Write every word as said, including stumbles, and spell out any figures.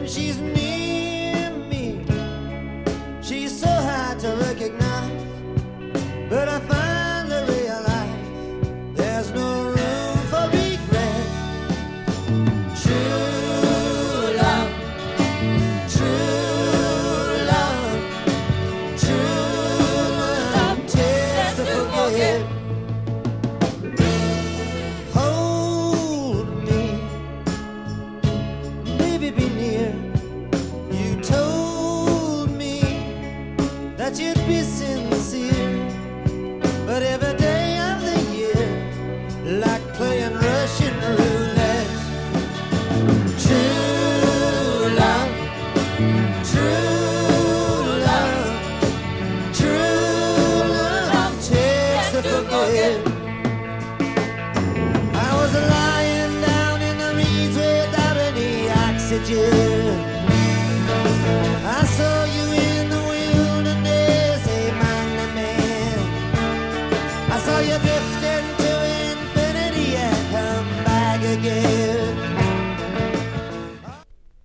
when she's near me. She's so hard to recognize, but I finally realize there's no room for regret. True love, true love, true love takes to forget. Hold me, baby, be near. You told me that you'd be sincere, but every day of the year, like playing Russian roulette. True love, true love, true love takes to forget. I was lying down in the reeds without any oxygen. I saw you in the wilderness, a mighty man. I saw you drifting to infinity and come back again.